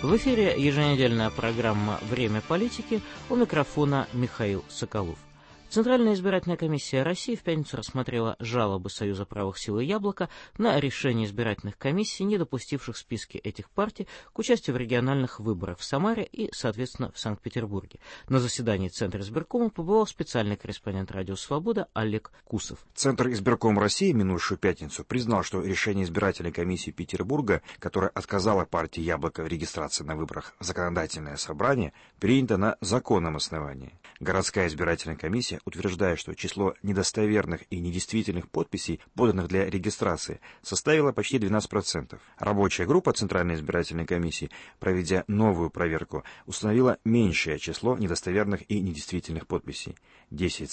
В эфире еженедельная программа «Время политики», у микрофона Михаил Соколов. Центральная избирательная комиссия России в пятницу рассмотрела жалобы Союза правых сил и «Яблоко» на решение избирательных комиссий, не допустивших списки этих партий к участию в региональных выборах в Самаре и, соответственно, в Санкт-Петербурге. На заседании Центра избиркома побывал специальный корреспондент «Радио Свобода» Олег Кусов. Центр избирком России минувшую пятницу признал, что решение избирательной комиссии Петербурга, которая отказала партии «Яблоко» в регистрации на выборах в законодательное собрание, принято на законном основании. Городская избирательная комиссия утверждая, что число недостоверных и недействительных подписей, поданных для регистрации, составило почти 12%. Рабочая группа Центральной избирательной комиссии, проведя новую проверку, установила меньшее число недостоверных и недействительных подписей –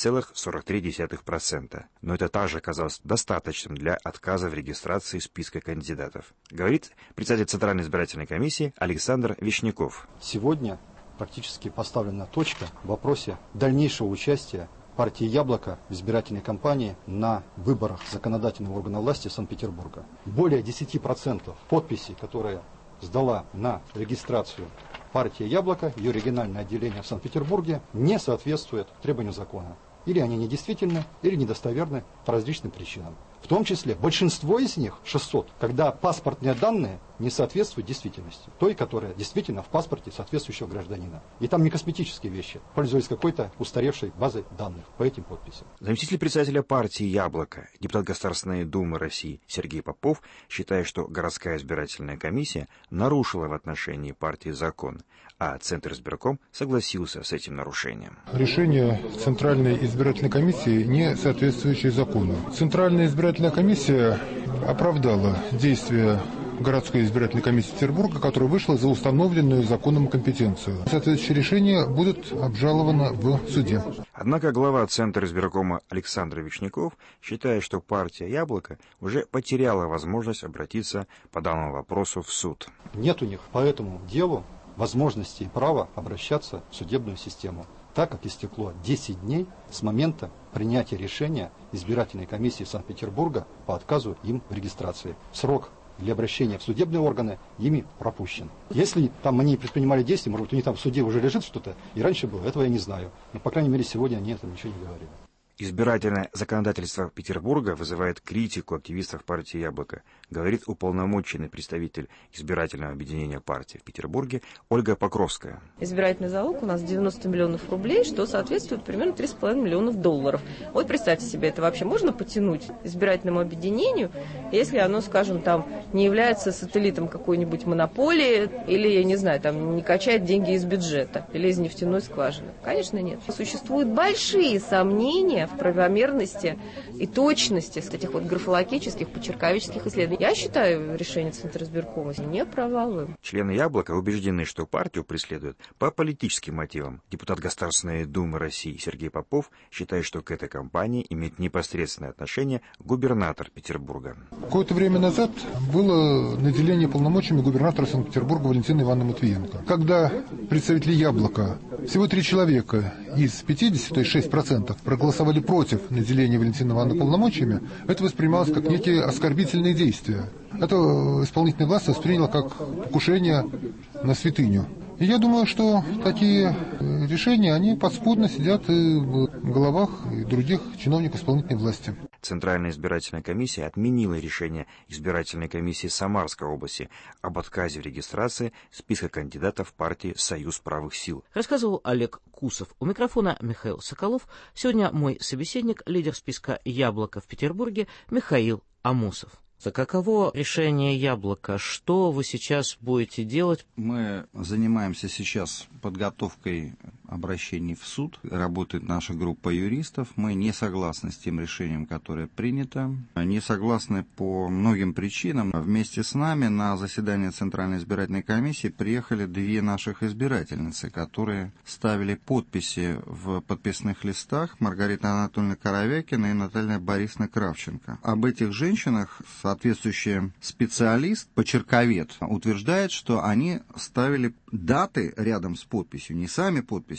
10,43%. Но это также оказалось достаточным для отказа в регистрации списка кандидатов, говорит председатель Центральной избирательной комиссии Александр Вишняков. Сегодня практически поставлена точка в вопросе дальнейшего участия партии «Яблоко» в избирательной кампании на выборах законодательного органа власти Санкт-Петербурга. Более 10% подписей, которые сдала на регистрацию партия «Яблоко», ее региональное отделение в Санкт-Петербурге, не соответствует требованию закона. Или они недействительны, или недостоверны по различным причинам. В том числе большинство из них, 600, когда паспортные данные не соответствуют действительности, той, которая действительно в паспорте соответствующего гражданина. И там не косметические вещи, пользуясь какой-то устаревшей базой данных по этим подписям. Заместитель председателя партии «Яблоко», депутат Государственной Думы России Сергей Попов считает, что городская избирательная комиссия нарушила в отношении партии закон, а Центр избирком согласился с этим нарушением. Решение Центральной избирательной комиссии не соответствующее закону. Центральная избирательная комиссия оправдала действия городской избирательной комиссии Петербурга, которая вышла за установленную законом компетенцию. Соответствующее решение будет обжаловано в суде. Однако глава Центра избиркома Александр Вишняков считает, что партия «Яблоко» уже потеряла возможность обратиться по данному вопросу в суд. Нет у них по этому делу возможности и права обращаться в судебную систему, так как истекло 10 дней с момента принятия решения избирательной комиссии Санкт-Петербурга по отказу им в регистрации. Срок для обращения в судебные органы ими пропущен. Если там они предпринимали действия, может быть, у них там в суде уже лежит что-то, и раньше было, этого я не знаю. Но, по крайней мере, сегодня они этом ничего не говорили. Избирательное законодательство Петербурга вызывает критику активистов партии «Яблоко», говорит уполномоченный представитель избирательного объединения партии в Петербурге Ольга Покровская. Избирательный залог у нас 90 миллионов рублей, что соответствует примерно 3,5 миллионов долларов. Вот представьте себе, это вообще можно потянуть избирательному объединению, если оно, скажем, там не является сателлитом какой-нибудь монополии или, я не знаю, там не качает деньги из бюджета или из нефтяной скважины? Конечно, нет. Существуют большие сомнения в правомерности и точности этих вот графологических, почерковических исследований. Я считаю решение Центра избиркома не провалом. Члены «Яблока» убеждены, что партию преследуют по политическим мотивам. Депутат Государственной Думы России Сергей Попов считает, что к этой кампании имеет непосредственное отношение губернатор Петербурга. Какое-то время назад было наделение полномочиями губернатора Санкт-Петербурга Валентины Ивановны Матвиенко. Когда представители «Яблока», всего 3 человека из 50, то есть 6%, проголосовали против наделения Валентины Ивановны полномочиями, это воспринималось как некие оскорбительные действия. Это исполнительная власть восприняла как покушение на святыню. И я думаю, что такие решения, они подспудно сидят и в головах и других чиновников исполнительной власти. Центральная избирательная комиссия отменила решение избирательной комиссии Самарской области об отказе в регистрации списка кандидатов партии «Союз правых сил». Рассказывал Олег Кусов. У микрофона Михаил Соколов. Сегодня мой собеседник, лидер списка «Яблоко» в Петербурге Михаил Амосов. Каково решение «Яблоко»? Что вы сейчас будете делать? Мы занимаемся сейчас подготовкой обращений в суд. Работает наша группа юристов. Мы не согласны с тем решением, которое принято. Не согласны по многим причинам. Вместе с нами на заседание Центральной избирательной комиссии приехали 2 наших избирательницы, которые ставили подписи в подписных листах: Маргарита Анатольевна Коровякина и Наталья Борисовна Кравченко. Об этих женщинах соответствующий специалист, почерковед, утверждает, что они ставили даты рядом с подписью, не сами подписи,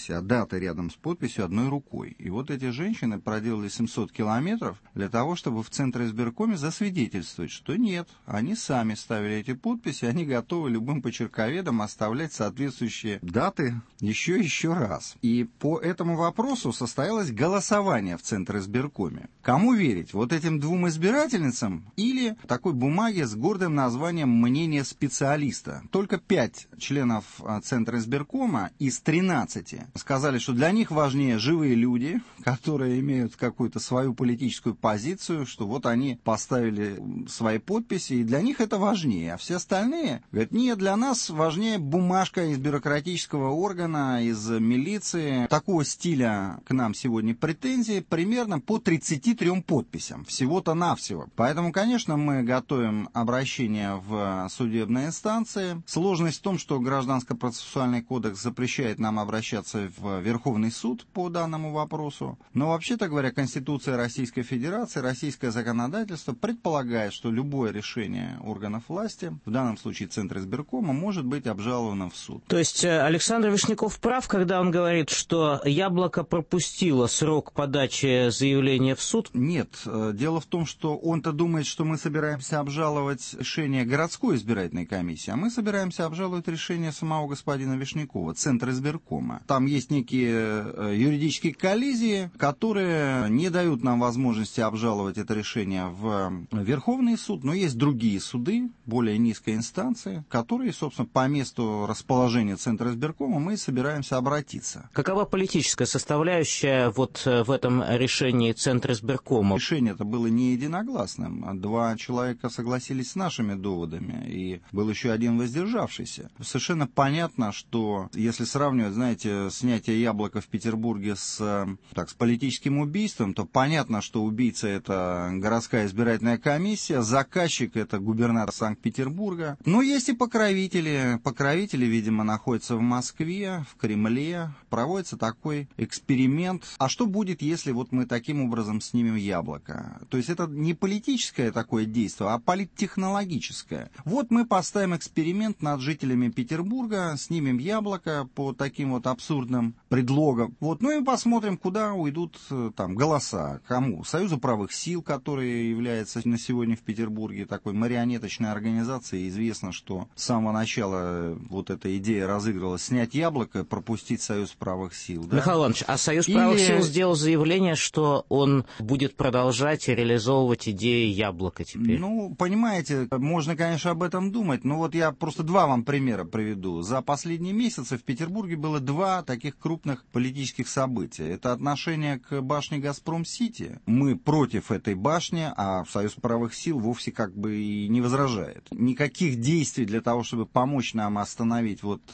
подписи, а даты рядом с подписью одной рукой. И вот эти женщины проделали 700 километров для того, чтобы в Центре избиркоме засвидетельствовать, что нет, они сами ставили эти подписи, они готовы любым почерковедам оставлять соответствующие даты еще раз. И по этому вопросу состоялось голосование в Центре избиркоме. Кому верить? Вот этим двум избирательницам или такой бумаге с гордым названием «Мнение специалиста»? Только 5 членов Центра избиркома из 13 сказали, что для них важнее живые люди, которые имеют какую-то свою политическую позицию, что вот они поставили свои подписи, и для них это важнее. А все остальные говорят, нет, для нас важнее бумажка из бюрократического органа, из милиции. Такого стиля к нам сегодня претензии примерно по 33 подписям. Всего-то навсего. Поэтому, конечно, мы готовим обращение в судебные инстанции. Сложность в том, что Гражданско-процессуальный кодекс запрещает нам обращаться в Верховный суд по данному вопросу. Но вообще-то говоря, Конституция Российской Федерации, российское законодательство предполагает, что любое решение органов власти, в данном случае Центра избиркома, может быть обжаловано в суд. То есть Александр Вишняков прав, когда он говорит, что Яблоко пропустило срок подачи заявления в суд? Нет. Дело в том, что он-то думает, что мы собираемся обжаловать решение городской избирательной комиссии, а мы собираемся обжаловать решение самого господина Вишнякова, Центра избиркома. Там есть некие юридические коллизии, которые не дают нам возможности обжаловать это решение в Верховный суд, но есть другие суды, более низкой инстанции, которые, собственно, по месту расположения Центра избиркома мы собираемся обратиться. Какова политическая составляющая вот в этом решении Центра избиркома? Решение это было не единогласным. 2 человека согласились с нашими доводами, и был еще один воздержавшийся. Совершенно понятно, что если сравнивать, знаете, снятие Яблока в Петербурге с политическим убийством, то понятно, что убийца — это городская избирательная комиссия, заказчик — это губернатор Санкт-Петербурга. Но есть и покровители. Покровители, видимо, находятся в Москве, в Кремле. Проводится такой эксперимент. А что будет, если вот мы таким образом снимем Яблоко? То есть это не политическое такое действие, а политтехнологическое. Вот мы поставим эксперимент над жителями Петербурга, снимем Яблоко по таким вот абсурдным предлогам. Вот, ну и посмотрим, куда уйдут там голоса. Кому? Союзу правых сил, который является на сегодня в Петербурге такой марионеточной организацией. Известно, что с самого начала вот эта идея разыгрывалась: снять Яблоко, пропустить Союз правых сил. Да? Михаил Иванович, а Союз правых сил сделал заявление, что он будет продолжать реализовывать идеи Яблока теперь. Ну, понимаете, можно, конечно, об этом думать, но вот я просто 2 вам примера приведу. За последние месяцы в Петербурге было 2 таких крупных политических события. Это отношение к башне «Газпром-Сити». Мы против этой башни, а Союз правых сил вовсе как бы и не возражает. Никаких действий для того, чтобы помочь нам остановить вот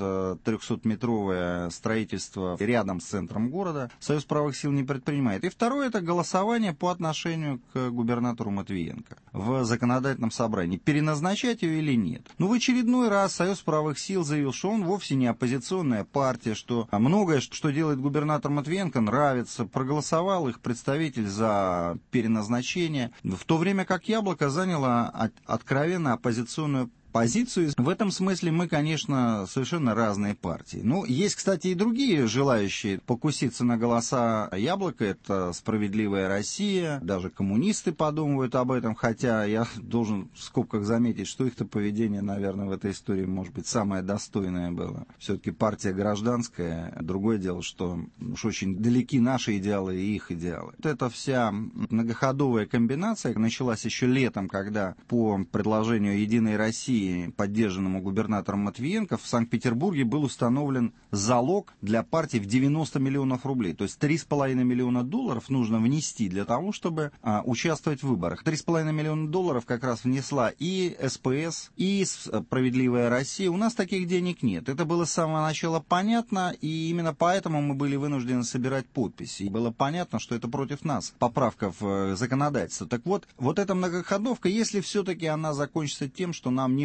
300-метровое строительство рядом с центром города, Союз правых сил не предпринимает. И второе — это голосование по отношению к губернатору Матвиенко в законодательном собрании. Переназначать ее или нет? Ну, в очередной раз Союз правых сил заявил, что он вовсе не оппозиционная партия, что многое, что делает губернатор Матвиенко, нравится. Проголосовал их представитель за переназначение, в то время как Яблоко заняло откровенно оппозиционную позицию. В этом смысле мы, конечно, совершенно разные партии. Ну, есть, кстати, и другие желающие покуситься на голоса Яблока. Это «Справедливая Россия», даже коммунисты подумывают об этом, хотя я должен в скобках заметить, что их-то поведение, наверное, в этой истории, может быть, самое достойное было. Все-таки партия гражданская. Другое дело, что уж очень далеки наши идеалы и их идеалы. Вот эта вся многоходовая комбинация началась еще летом, когда по предложению «Единой России», поддержанному губернатором Матвиенко, в Санкт-Петербурге был установлен залог для партии в 90 миллионов рублей. То есть $3,5 миллиона нужно внести для того, чтобы участвовать в выборах. $3,5 миллиона как раз внесла и СПС, и «Справедливая Россия». У нас таких денег нет. Это было с самого начала понятно, и именно поэтому мы были вынуждены собирать подписи. И было понятно, что это против нас, поправка в законодательство. Так вот, вот эта многоходовка, если все-таки она закончится тем, что нам не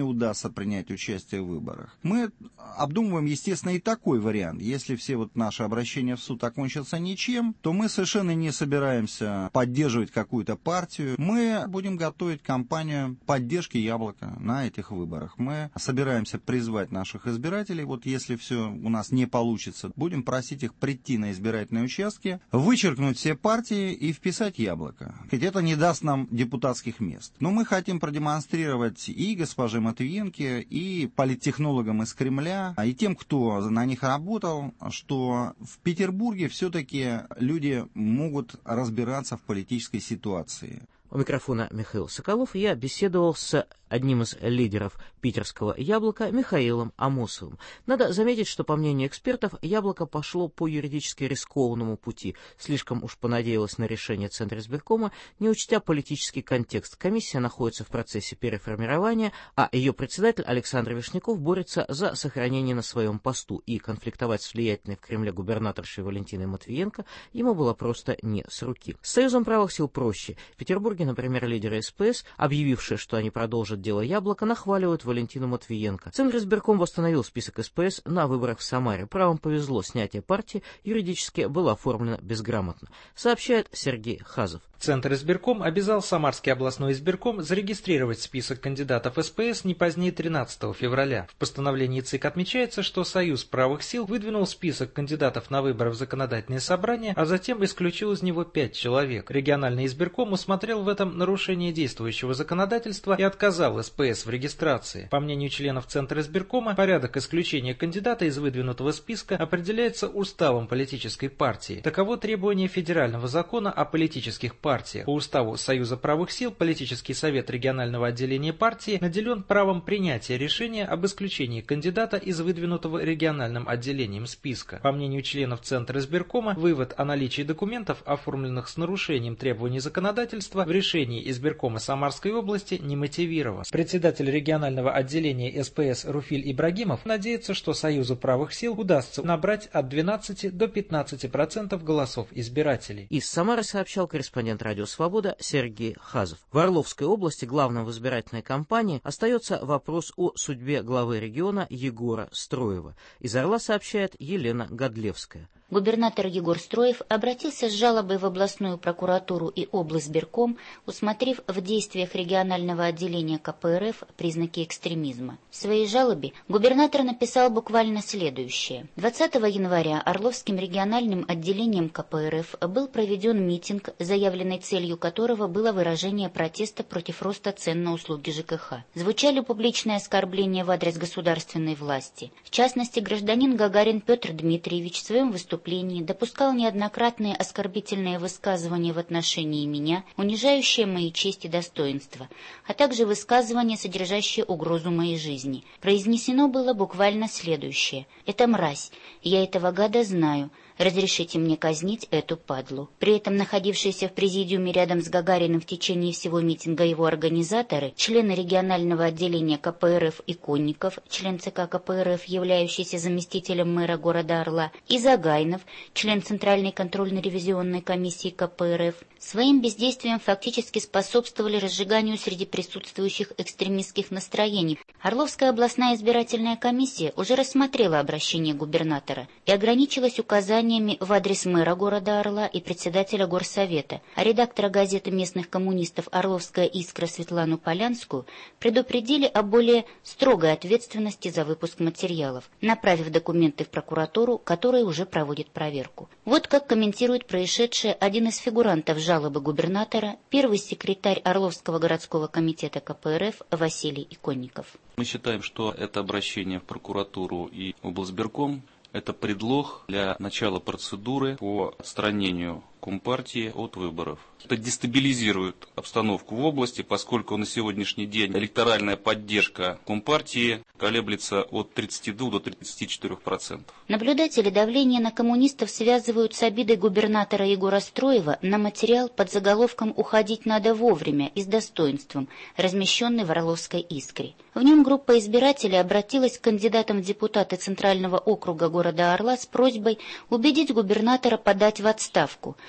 удастся принять участие в выборах. Мы обдумываем, естественно, и такой вариант. Если все вот наши обращения в суд окончатся ничем, то мы совершенно не собираемся поддерживать какую-то партию. Мы будем готовить кампанию поддержки «Яблока» на этих выборах. Мы собираемся призвать наших избирателей, вот если все у нас не получится, будем просить их прийти на избирательные участки, вычеркнуть все партии и вписать «Яблоко». Ведь это не даст нам депутатских мест. Но мы хотим продемонстрировать и госпоже Матвиенко, и политтехнологам из Кремля, и тем, кто на них работал, что в Петербурге все-таки люди могут разбираться в политической ситуации. У микрофона Михаил Соколов. Я беседовал с одним из лидеров питерского «Яблока» Михаилом Амосовым. Надо заметить, что, по мнению экспертов, «Яблоко» пошло по юридически рискованному пути. Слишком уж понадеялось на решение Центризбиркома, не учтя политический контекст. Комиссия находится в процессе переформирования, а ее председатель Александр Вишняков борется за сохранение на своем посту, и конфликтовать с влиятельной в Кремле губернаторшей Валентиной Матвиенко ему было просто не с руки. С Союзом правых сил проще. В Петербурге, например, лидеры СПС, объявившие, что они продолжат дело «Яблоко», нахваливают Валентину Матвиенко. Центризбирком восстановил список СПС на выборах в Самаре. Правым повезло, снятие партии юридически было оформлено безграмотно, сообщает Сергей Хазов. Центризбирком обязал Самарский областной избирком зарегистрировать список кандидатов СПС не позднее 13 февраля. В постановлении ЦИК отмечается, что Союз правых сил выдвинул список кандидатов на выборы в законодательное собрание, а затем исключил из него 5 человек. Региональный избирком усмотрел в этом нарушение действующего законодательства и отказал СПС в регистрации. По мнению членов Центризбиркома, порядок исключения кандидата из выдвинутого списка определяется уставом политической партии. Таково требование федерального закона о политических партиях. По уставу Союза правых сил политический совет регионального отделения партии наделен правом принятия решения об исключении кандидата из выдвинутого региональным отделением списка. По мнению членов Центризбиркома, вывод о наличии документов, оформленных с нарушением требований законодательства, в решении избиркома Самарской области не мотивирован. Председатель регионального отделения СПС Руфиль Ибрагимов надеется, что Союзу правых сил удастся набрать от 12 до 15% голосов избирателей. Из Самары сообщал корреспондент «Радио Свобода» Сергей Хазов. В Орловской области главным в избирательной кампании остается вопрос о судьбе главы региона Егора Строева. Из Орла сообщает Елена Годлевская. Губернатор Егор Строев обратился с жалобой в областную прокуратуру и облсбирком, усмотрев в действиях регионального отделения КПРФ признаки экстремизма. В своей жалобе губернатор написал буквально следующее. 20 января Орловским региональным отделением КПРФ был проведен митинг, заявленной целью которого было выражение протеста против роста цен на услуги ЖКХ. Звучали публичные оскорбления в адрес государственной власти. В частности, гражданин Гагарин Петр Дмитриевич в своем выступлении допускал неоднократные оскорбительные высказывания в отношении меня, унижающие мои честь и достоинство, а также высказывания, содержащие угрозу моей жизни. Произнесено было буквально следующее. «Это мразь. Я этого гада знаю. Разрешите мне казнить эту падлу». При этом находившиеся в президиуме рядом с Гагариным в течение всего митинга его организаторы, члены регионального отделения КПРФ Иконников, член ЦК КПРФ, являющийся заместителем мэра города Орла, и Загайнов, член Центральной контрольно-ревизионной комиссии КПРФ, своим бездействием фактически способствовали разжиганию среди присутствующих экстремистских настроений. Орловская областная избирательная комиссия уже рассмотрела обращение губернатора и ограничилась указаниями в адрес мэра города Орла и председателя горсовета, а редактора газеты местных коммунистов «Орловская искра» Светлану Полянскую предупредили о более строгой ответственности за выпуск материалов, направив документы в прокуратуру, которая уже проводит проверку. Вот как комментирует происшедшее один из фигурантов жалобы губернатора, первый секретарь Орловского городского комитета КПРФ Василий Иконников. Мы считаем, что это обращение в прокуратуру и облсбирком – это предлог для начала процедуры по отстранению Компартии от выборов. Это дестабилизирует обстановку в области, поскольку на сегодняшний день электоральная поддержка Компартии колеблется от 32 до 34%. Наблюдатели давление на коммунистов связывают с обидой губернатора Егора Строева на материал под заголовком «Уходить надо вовремя и с достоинством», размещенный в Орловской искре. В нем группа избирателей обратилась к кандидатам в депутаты Центрального округа города Орла с просьбой убедить губернатора подать в отставку,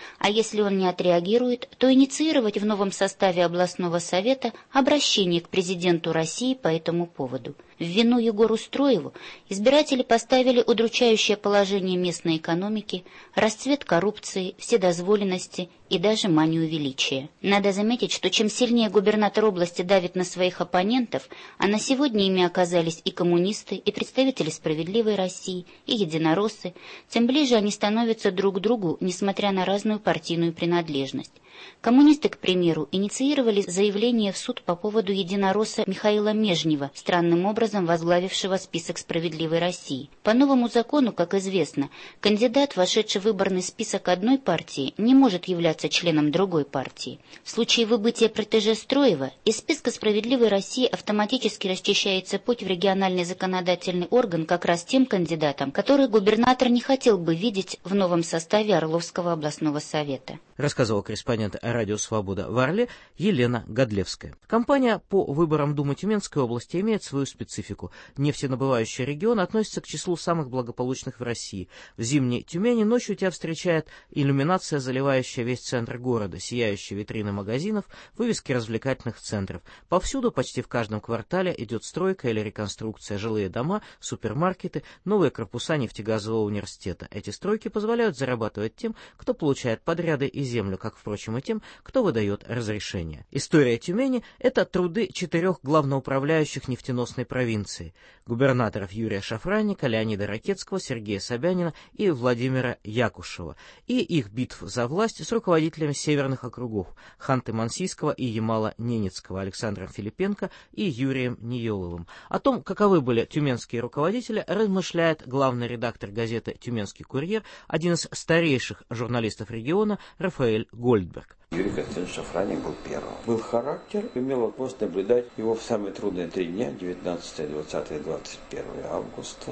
а если он не отреагирует, то инициировать в новом составе областного совета обращение к президенту России по этому поводу. В вину Егору Строеву избиратели поставили удручающее положение местной экономики, расцвет коррупции, вседозволенности и даже манию величия. Надо заметить, что чем сильнее губернатор области давит на своих оппонентов, а на сегодня ими оказались и коммунисты, и представители «Справедливой России», и единороссы, тем ближе они становятся друг к другу, несмотря на разную партийную принадлежность. Коммунисты, к примеру, инициировали заявление в суд по поводу единоросса Михаила Межнева, странным образом возглавившего список «Справедливой России». По новому закону, как известно, кандидат, вошедший в выборный список одной партии, не может являться членом другой партии. В случае выбытия протеже Строева из списка «Справедливой России» автоматически расчищается путь в региональный законодательный орган как раз тем кандидатам, которые губернатор не хотел бы видеть в новом составе Орловского областного совета. Рассказывал корреспондент «Радио Свобода» в Орле Елена Годлевская. Кампания по выборам Думы Тюменской области имеет свою специфику. Нефтенабывающий регион относится к числу самых благополучных в России. В зимней Тюмени ночью тебя встречает иллюминация, заливающая весь центр города, сияющие витрины магазинов, вывески развлекательных центров. Повсюду, почти в каждом квартале, идет стройка или реконструкция, жилые дома, супермаркеты, новые корпуса нефтегазового университета. Эти стройки позволяют зарабатывать тем, кто получает подряды и землю, как, впрочем, и тем, кто выдает разрешение. История Тюмени – это труды 4 главноуправляющих нефтеносной провинции – губернаторов Юрия Шафранника, Леонида Ракетского, Сергея Собянина и Владимира Якушева, и их битв за власть с руководителями северных округов – Ханты-Мансийского и Ямало-Ненецкого Александром Филипенко и Юрием Ниеловым. О том, каковы были тюменские руководители, размышляет главный редактор газеты «Тюменский курьер», один из старейших журналистов региона Рафаэль Гольдберг. Юрий Константинович Шафраник был первым. Был характер, имел возможность наблюдать его в самые трудные 3 дня, 19, 20, 21 августа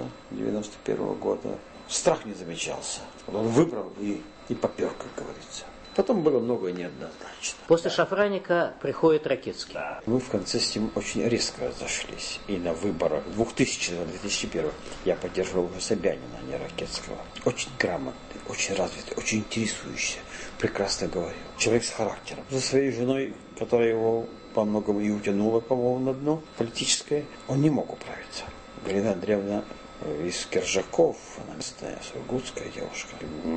1991 года. Страх не замечался. Он выбрал и попер, как говорится. Потом было много неоднозначно. После Шафраника приходит Ракетский. Да. Мы в конце с ним очень резко разошлись. И на выборах 2000-2001 я поддерживал уже Собянина, а не Ракетского. Очень грамотный, очень развитый, очень интересующийся. Прекрасно говорил. Человек с характером. За своей женой, которая его по многому и утянула, по-моему, на дно политическое, он не мог управиться. Галина Андреевна из Киржаков, она сургутская девушка.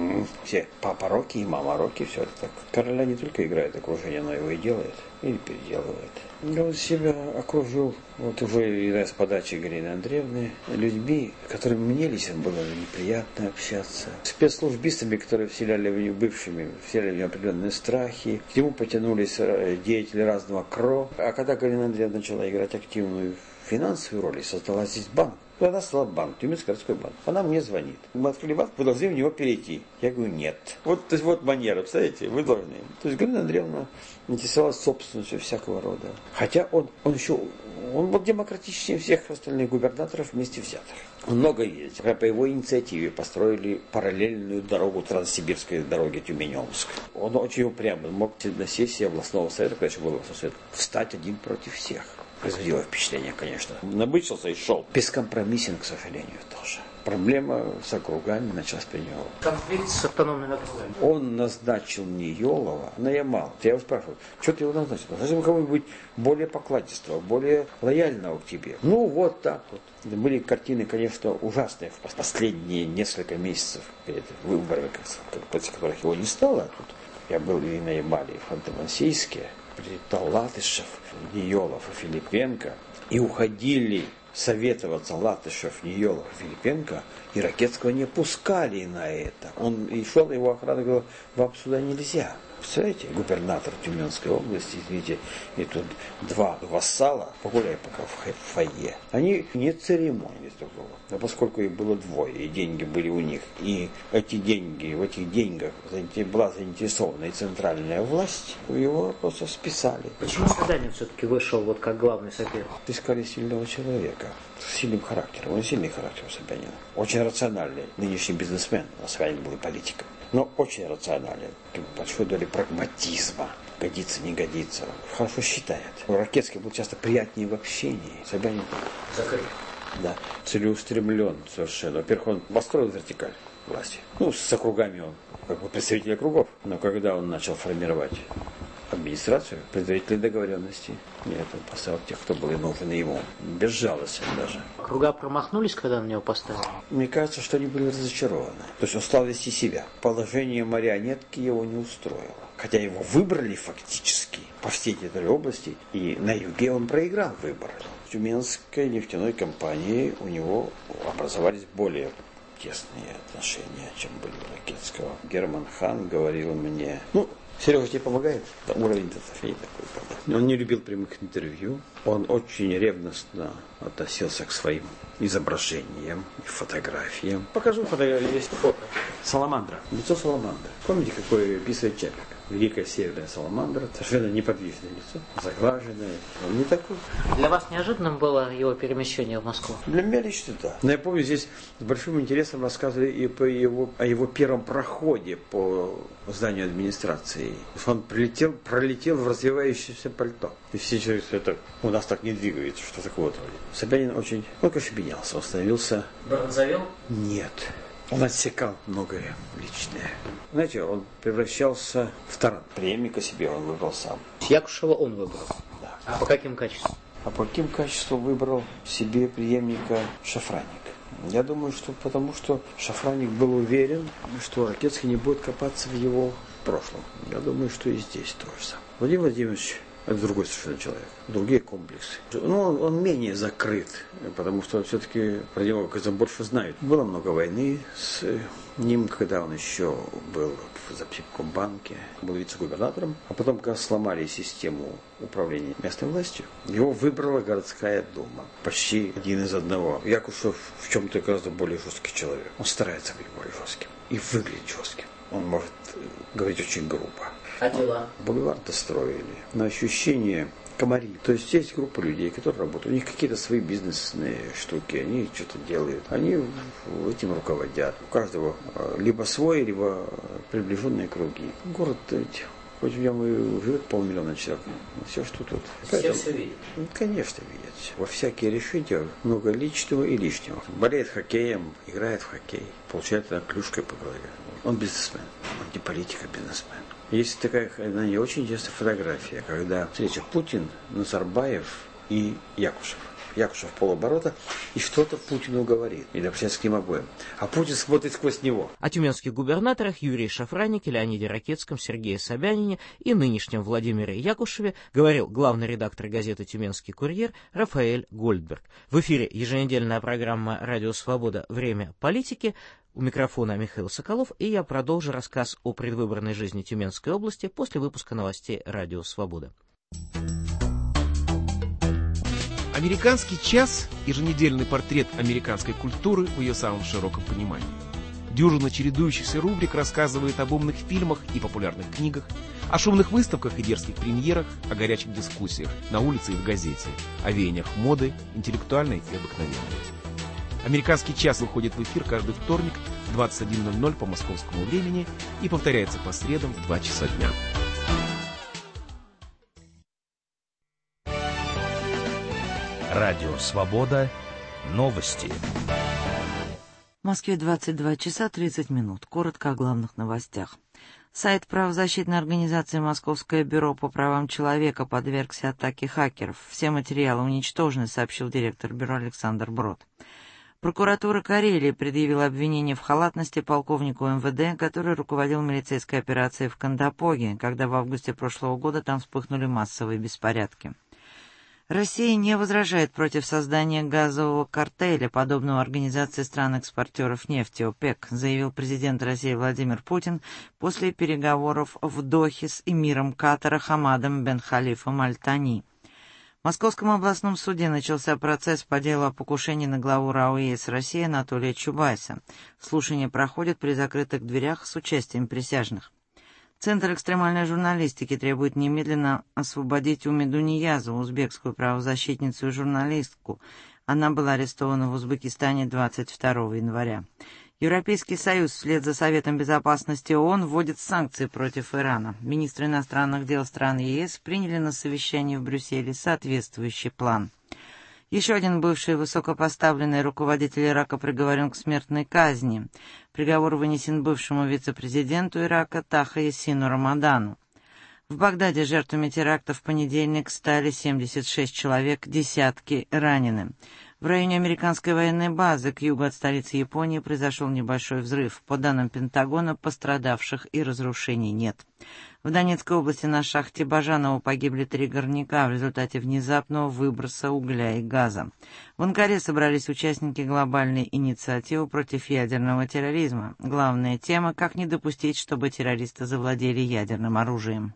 Все папа Роки и мама Роки, все это так. Короля не только играет окружение, но его и делает, или переделывает. Он себя окружил, вот уже и с подачи Галины Андреевны, людьми, которыми мне лично было неприятно общаться. Спецслужбистами, которые вселяли в него, бывшими, вселяли в него определенные страхи. К нему потянулись деятели разного КРО. А когда Галина Андреевна начала играть активную финансовую роль и создала здесь банк, то она стала банк, Тюменский городской банк. Она мне звонит. Мы открыли банк, вы должны в него перейти. Я говорю, нет. Вот, то есть, вот манера, представляете, вы должны. То есть Галина Андреевна интересовалась собственностью всякого рода. Хотя он был демократичнее всех остальных губернаторов вместе взятых. Он много ездил. По его инициативе построили параллельную дорогу Транссибирской дороги Тюмень-Омск. Он очень упрямый. Он мог на сессии областного совета, конечно, был областной совет, встать один против всех. Производило впечатление, конечно. Набычился и шел. Бескомпромиссен, к сожалению, тоже. Проблема с округами началась при него. Конфликт с автономными округами. Он назначил Ниелова на Ямал. Я его спрашиваю, что ты его назначил? Назначил кого-нибудь более покладистого, более лояльного к тебе. Ну, вот так вот. Были картины, конечно, ужасные в последние несколько месяцев перед выборами, после которых его не стало. Тут я был и на Ямале, и в Ханты-Мансийске. Прилетал Латышев, Ниелов и Филипенко, и уходили советоваться Латышев, Ниелов и Филипенко, и Ракетского не пускали на это. Он и шел, его охрана говорила, вам сюда нельзя. Представляете, губернатор Тюменской области, извините, и тут 2 вассала, погуляй пока в фойе. Они не церемонились друг друга. Но поскольку их было 2, и деньги были у них, и эти деньги, в этих деньгах была заинтересована и центральная власть, его просто списали. Почему Собянин все-таки вышел вот как главный соперник? Искали сильного человека с сильным характером. Он сильный характер у Собянина. Очень рациональный нынешний бизнесмен, а Собянин был и политиком. Но очень рационален, большой долей прагматизма. Годится, не годится. Хорошо считает. Ракетский был часто приятнее в общении. Собянин закрыт. Да, целеустремлен совершенно. Во-первых, он построил вертикаль. власти. Ну, с округами он как бы представитель округов. Но когда он начал формировать администрацию, предварительной договоренности, нет, он поставил тех, кто был нужен ему. Безжалостен даже. Округа промахнулись, когда на него поставили? Мне кажется, что они были разочарованы. То есть он стал вести себя. Положение марионетки его не устроило. Хотя его выбрали фактически по всей территории области, и на юге он проиграл выборы. В Тюменской нефтяной компании у него образовались более тесные отношения, чем были у Ракетского. Герман Хан говорил мне, Сережа тебе помогает? Да, уровень-то не такой, правда. Он не любил прямых интервью. Он очень ревностно относился к своим изображениям и фотографиям. Покажу фотографию, есть фото. Саламандра. Лицо саламандра. Помните, какое описывает Чапик? Великая северная саламандра, совершенно неподвижное лицо, заглаженное. Он не такой. Для вас неожиданным было его перемещение в Москву? Для меня лично да. Но я помню, здесь с большим интересом рассказывали и о его первом проходе по зданию администрации. Он пролетел в развивающееся пальто. И все человек, это у нас так не двигается, что такое. Собянин очень, конечно, менялся, он становился... Бронзовел? Нет. Он отсекал многое личное. Знаете, он превращался в таран. Преемника себе он выбрал сам. Якушева он выбрал? Да. А по каким качествам? А по каким качествам выбрал себе преемника Шафраник? Я думаю, что потому что Шафраник был уверен, что Ракетский не будет копаться в его прошлом. Я думаю, что и здесь то же самое. Владимир Владимирович — это другой совершенно человек, другие комплексы. Он менее закрыт, потому что все-таки про него больше знают. Было много войны с ним, когда он еще был в Запсибкомбанке, был вице-губернатором. А потом, когда сломали систему управления местной властью, его выбрала городская дума. Почти один из одного. Якушев в чем-то гораздо более жесткий человек. Он старается быть более жестким и выглядеть жестким. Он может говорить очень грубо. А дела? Бульвар-то строили на ощущение комари. То есть есть группа людей, которые работают. У них какие-то свои бизнесные штуки. Они что-то делают. Они этим руководят. У каждого либо свой, либо приближенные круги. Город ведь, хоть в нем и живет 500 000 человек. Все, что тут. Все видят? Конечно, видят. Во всякие решения много личного и лишнего. Болеет хоккеем, играет в хоккей. Получает клюшкой по голове. Он бизнесмен. Он не политик, а бизнесмен. Есть такая, не очень часто фотография, когда встреча Путин, Назарбаев и Якушев. Якушев полоборота и что-то Путину говорит, или общается с ним обоим. А Путин смотрит сквозь него. О тюменских губернаторах Юрии Шафранике, Леониде Ракетском, Сергее Собянине и нынешнем Владимире Якушеве говорил главный редактор газеты «Тюменский курьер» Рафаэль Гольдберг. В эфире еженедельная программа «Радио Свобода. Время политики». У микрофона Михаил Соколов, и я продолжу рассказ о предвыборной жизни Тюменской области после выпуска новостей «Радио Свобода». «Американский час» — еженедельный портрет американской культуры в ее самом широком понимании. Дюжина чередующихся рубрик рассказывает об умных фильмах и популярных книгах, о шумных выставках и дерзких премьерах, о горячих дискуссиях на улице и в газете, о веяниях моды, интеллектуальной и обыкновенной. «Американский час» выходит в эфир каждый вторник в 21:00 по московскому времени и повторяется по средам в 2 часа дня. Радио «Свобода». Новости. В Москве 22 часа 30 минут. Коротко о главных новостях. Сайт правозащитной организации «Московское бюро по правам человека» подвергся атаке хакеров. Все материалы уничтожены, сообщил директор бюро Александр Брод. Прокуратура Карелии предъявила обвинение в халатности полковнику МВД, который руководил милицейской операцией в Кандапоге, когда в августе прошлого года там вспыхнули массовые беспорядки. Россия не возражает против создания газового картеля, подобного организации стран-экспортеров нефти ОПЕК, заявил президент России Владимир Путин после переговоров в Дохе с эмиром Катара Хамадом бен Халифом Аль-Тани. В Московском областном суде начался процесс по делу о покушении на главу РАО ЕС России Анатолия Чубайса. Слушание проходит при закрытых дверях с участием присяжных. Центр экстремальной журналистики требует немедленно освободить Умиду Ниязову, узбекскую правозащитницу и журналистку. Она была арестована в Узбекистане 22 января. Европейский Союз вслед за Советом Безопасности ООН вводит санкции против Ирана. Министры иностранных дел стран ЕС приняли на совещании в Брюсселе соответствующий план. Еще один бывший высокопоставленный руководитель Ирака приговорен к смертной казни. Приговор вынесен бывшему вице-президенту Ирака Таха Ясину Рамадану. В Багдаде жертвами теракта в понедельник стали 76 человек, десятки ранены. В районе американской военной базы к югу от столицы Японии произошел небольшой взрыв. По данным Пентагона, пострадавших и разрушений нет. В Донецкой области на шахте Бажанова погибли 3 горняка в результате внезапного выброса угля и газа. В Анкаре собрались участники глобальной инициативы против ядерного терроризма. Главная тема – как не допустить, чтобы террористы завладели ядерным оружием.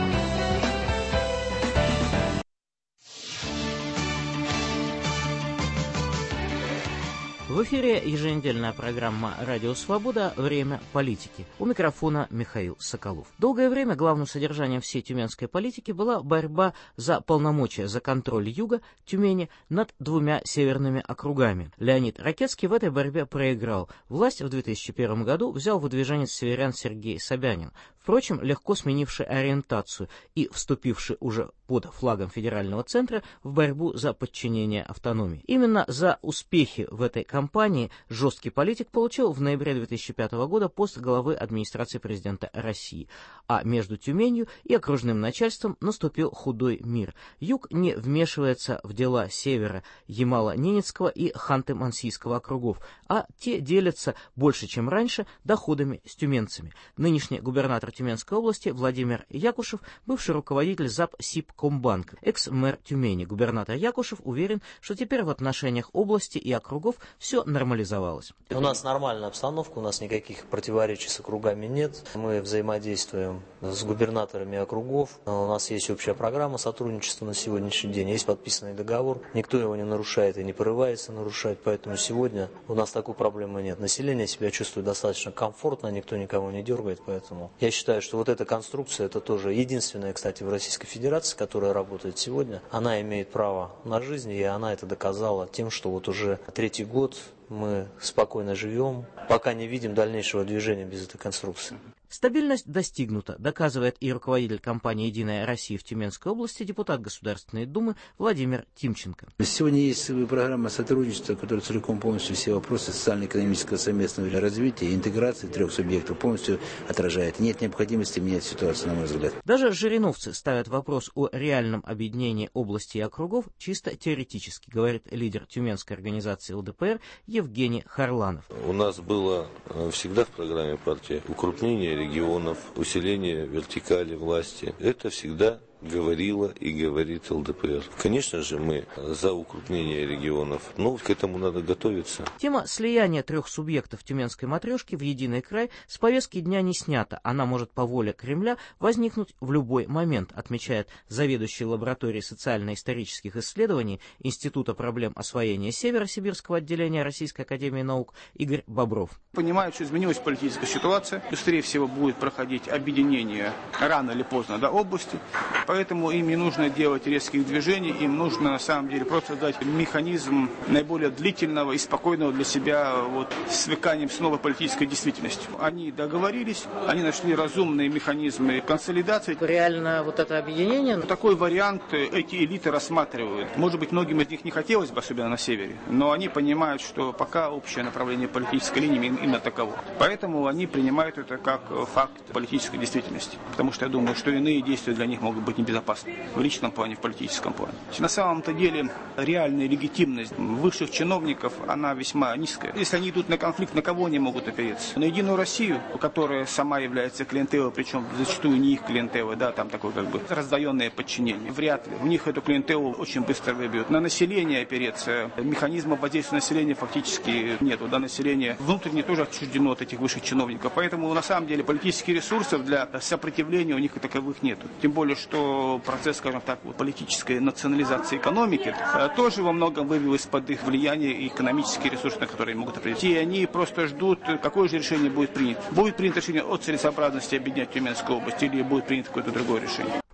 В эфире еженедельная программа «Радио Свобода. Время политики». У микрофона Михаил Соколов. Долгое время главным содержанием всей тюменской политики была борьба за полномочия, за контроль юга Тюмени над 2 северными округами. Леонид Ракетский в этой борьбе проиграл. Власть в 2001 году взял выдвиженец северян Сергей Собянин, впрочем, легко сменивший ориентацию и вступивший уже под флагом федерального центра в борьбу за подчинение автономии. Именно за успехи в этой кампании жесткий политик получил в ноябре 2005 года пост главы администрации президента России. А между Тюменью и окружным начальством наступил худой мир. Юг не вмешивается в дела севера, Ямало-Ненецкого и Ханты-Мансийского округов, а те делятся больше, чем раньше, доходами с тюменцами. Нынешний губернатор Тюменской области Владимир Якушев, бывший руководитель ЗАП Сибкомбанк, экс-мэр Тюмени. Губернатор Якушев уверен, что теперь в отношениях области и округов все нормализовалось. У нас нормальная обстановка, у нас никаких противоречий с округами нет. Мы взаимодействуем с губернаторами округов. У нас есть общая программа сотрудничества на сегодняшний день, есть подписанный договор. Никто его не нарушает и не порывается нарушать, поэтому сегодня у нас такой проблемы нет. Население себя чувствует достаточно комфортно, никто никого не дергает, поэтому я считаю, что вот эта конструкция, это тоже единственная, кстати, в Российской Федерации, которая работает сегодня. Она имеет право на жизнь, и она это доказала тем, что вот уже 3-й год мы спокойно живем, пока не видим дальнейшего движения без этой конструкции. Стабильность достигнута, доказывает и руководитель компании «Единая Россия» в Тюменской области, депутат Государственной Думы Владимир Тимченко. Сегодня есть программа сотрудничества, которая целиком полностью все вопросы социально-экономического совместного развития и интеграции 3 субъектов полностью отражает. Нет необходимости менять ситуацию, на мой взгляд. Даже жириновцы ставят вопрос о реальном объединении области и округов чисто теоретически, говорит лидер тюменской организации ЛДПР Евгений Харланов. У нас было всегда в программе партии укрупнение регионов, усиление вертикали власти. Это всегда говорила и говорит ЛДПР. Конечно же, мы за укрупнение регионов, но к этому надо готовиться. Тема слияния 3 субъектов тюменской матрешки в единый край с повестки дня не снята. Она может по воле Кремля возникнуть в любой момент, отмечает заведующий лабораторией социально-исторических исследований Института проблем освоения Северо-Сибирского отделения Российской академии наук Игорь Бобров. Понимают, что изменилась политическая ситуация. Быстрее всего будет проходить объединение рано или поздно до области. Поэтому им не нужно делать резких движений, им нужно на самом деле просто дать механизм наиболее длительного и спокойного для себя свыканием с новой политической действительностью. Они договорились, они нашли разумные механизмы консолидации. Реально вот это объединение? Такой вариант эти элиты рассматривают. Может быть, многим из них не хотелось бы, особенно на севере, но они понимают, что пока общее направление политической линии именно таково. Поэтому они принимают это как факт политической действительности. Потому что я думаю, что иные действия для них могут быть небезопасны в личном плане, в политическом плане. На самом-то деле реальная легитимность высших чиновников, она весьма низкая. Если они идут на конфликт, на кого они могут опереться? На Единую Россию, которая сама является клиентелой, причем зачастую не их клиентелой, да, там такое раздвоенное подчинение. Вряд ли. В них эту клиентелу очень быстро выбьют. На население опереться, механизма воздействия населения фактически нету. Да, население внутренне тоже отчуждено от этих высших чиновников. Поэтому на самом деле политических ресурсов для сопротивления у них и таковых нету. Тем более, что процесс, скажем так, политической национализации экономики тоже во многом вывел из-под их влияния и экономические ресурсы, на которые могут определить. И они просто ждут, какое же решение будет принято. Будет принято решение о целесообразности объединять Тюменскую область или будет принято какое-то другое решение.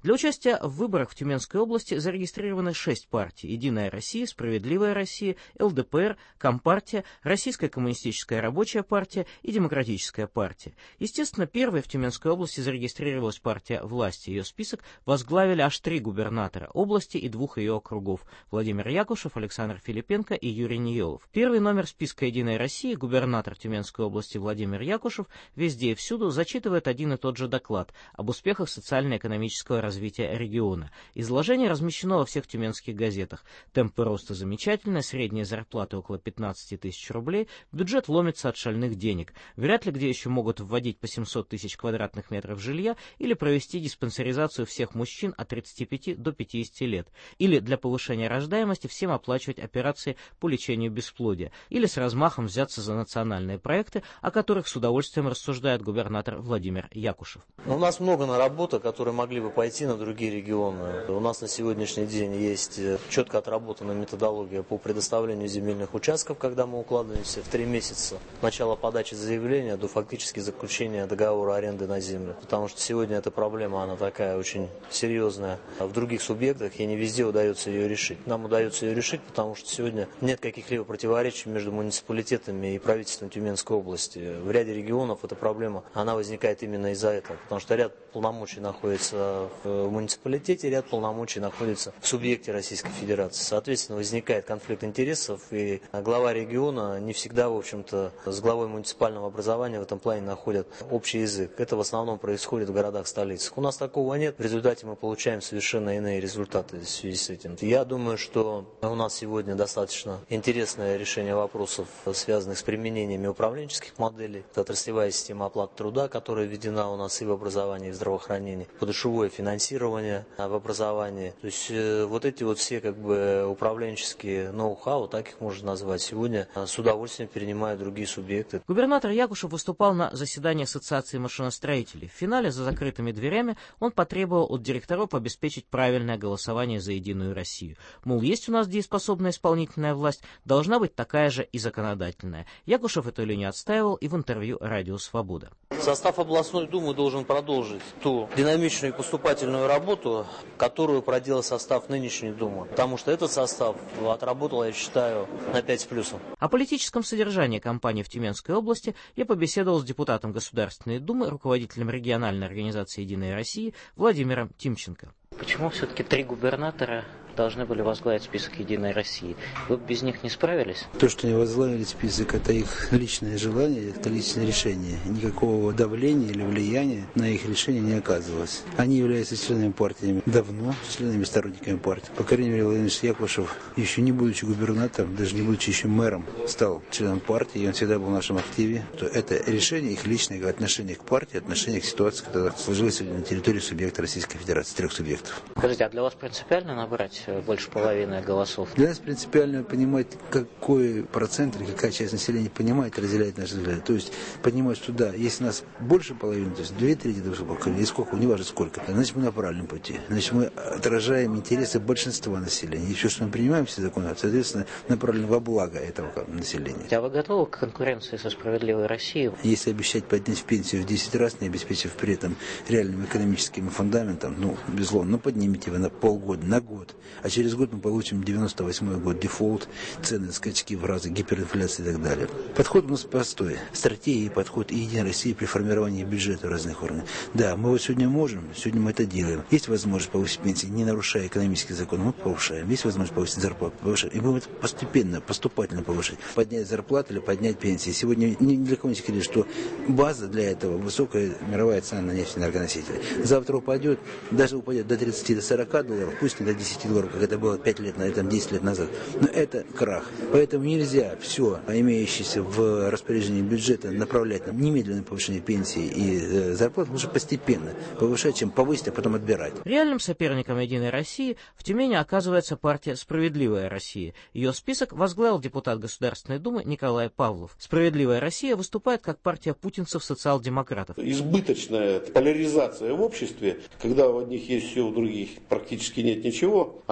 Для участия в выборах в Тюменской области зарегистрированы 6 партий: «Единая Россия», «Справедливая Россия», ЛДПР, Компартия, Российская коммунистическая рабочая партия и Демократическая партия. Естественно, первой в Тюменской области зарегистрировалась партия власти. Ее список возглавили аж 3 губернатора области и 2 ее округов: Владимир Якушев, Александр Филипенко и Юрий Ниелов. Первый номер списка «Единой России», губернатор Тюменской области Владимир Якушев, везде и всюду зачитывает один и тот же доклад об успехах социально-экономического развития региона. Изложение размещено во всех тюменских газетах. Темпы роста замечательные, средняя зарплата около 15 тысяч рублей, бюджет ломится от шальных денег. Вряд ли где еще могут вводить по 700 тысяч квадратных метров жилья или провести диспансеризацию всех мужчин от 35 до 50 лет, или для повышения рождаемости всем оплачивать операции по лечению бесплодия, или с размахом взяться за национальные проекты, о которых с удовольствием рассуждает губернатор Владимир Якушев. У нас много наработок, которые могли бы пойти на другие регионы. У нас на сегодняшний день есть четко отработанная методология по предоставлению земельных участков, когда мы укладываемся в 3 месяца с начала подачи заявления до фактически заключения договора аренды на землю. Потому что сегодня эта проблема, она такая очень серьезная. А в других субъектах и не везде удается ее решить. Нам удается ее решить, потому что сегодня нет каких-либо противоречий между муниципалитетами и правительством Тюменской области. В ряде регионов эта проблема, она возникает именно из-за этого. Потому что ряд полномочий находится в муниципалитете, ряд полномочий находится в субъекте Российской Федерации. Соответственно, возникает конфликт интересов, и глава региона не всегда, в общем-то, с главой муниципального образования в этом плане находят общий язык. Это в основном происходит в городах-столицах. У нас такого нет. В результате мы получаем совершенно иные результаты в связи с этим. Я думаю, что у нас сегодня достаточно интересное решение вопросов, связанных с применениями управленческих моделей. Это отраслевая система оплаты труда, которая введена у нас и в образовании, и в здравоохранении, подушевое финансирование в образовании. То есть вот эти вот все управленческие ноу-хау, так их можно назвать, сегодня с удовольствием перенимают другие субъекты. Губернатор Якушев выступал на заседании Ассоциации машиностроителей. В финале за закрытыми дверями он потребовал от директоров обеспечить правильное голосование за «Единую Россию». Мол, есть у нас дееспособная исполнительная власть, должна быть такая же и законодательная. Якушев эту линию отстаивал и в интервью «Радио Свобода». Состав областной думы должен продолжить ту динамичную и поступательную работу, которую проделал состав нынешней думы. Потому что этот состав отработал, я считаю, на 5+. О политическом содержании кампании в Тюменской области я побеседовал с депутатом Государственной Думы, руководителем региональной организации «Единая Россия» Владимиром Тимченко. Почему все-таки 3 губернатора должны были возглавить список «Единой России»? Вы без них не справились? То, что они возглавили список, это их личное желание, это личное решение. Никакого давления или влияния на их решение не оказывалось. Они являются членами партии давно, членами сторонниками партии. По крайней мере, Владимир Якушев, еще не будучи губернатором, даже не будучи еще мэром, стал членом партии, и он всегда был в нашем активе. То это решение их личное отношение к партии, отношение к ситуации, которая сложилась на территории субъекта Российской Федерации, 3 субъектов. Скажите, а для вас принципиально набрать больше половины голосов? Для нас принципиально понимать, какой процент или какая часть населения понимает и разделяет наши взгляды. То есть понимать, что да, если нас больше половины, то есть 2/3, или сколько, неважно сколько, значит мы на правильном пути. Значит мы отражаем интересы большинства населения. И все, что мы принимаем, все законы, соответственно, направлены во благо этого населения. А вы готовы к конкуренции со «Справедливой Россией»? Если обещать поднять пенсию в 10 раз, не обеспечив при этом реальным экономическим фундаментом, безусловно, поднимите его на полгода, на год. А через год мы получим 98-й год, дефолт, цены, скачки в разы, гиперинфляция и так далее. Подход у нас простой. Стратегия и подход и «Единой России» при формировании бюджета разных органов. Да, мы сегодня можем, сегодня мы это делаем. Есть возможность повысить пенсии, не нарушая экономические законы, мы повышаем. Есть возможность повысить зарплату, повышаем. И мы это постепенно, поступательно повышать. Поднять зарплату или поднять пенсии. Сегодня ни для кого не секрет, что база для этого высокая мировая цена на нефть и энергоносители. Завтра упадет, даже упадет до 30-40 долларов, пусть не до 10 долларов, как это было 5 лет, 10 лет назад. Но это крах. Поэтому нельзя все, имеющееся в распоряжении бюджета, направлять на немедленное повышение пенсии и зарплат, лучше постепенно повышать, чем повысить, а потом отбирать. Реальным соперником «Единой России» в Тюмени оказывается партия «Справедливая Россия». Ее список возглавил депутат Государственной Думы Николай Павлов. «Справедливая Россия» выступает как партия путинцев-социал-демократов. Избыточная поляризация в обществе, когда у одних есть все, у других практически нет ничего,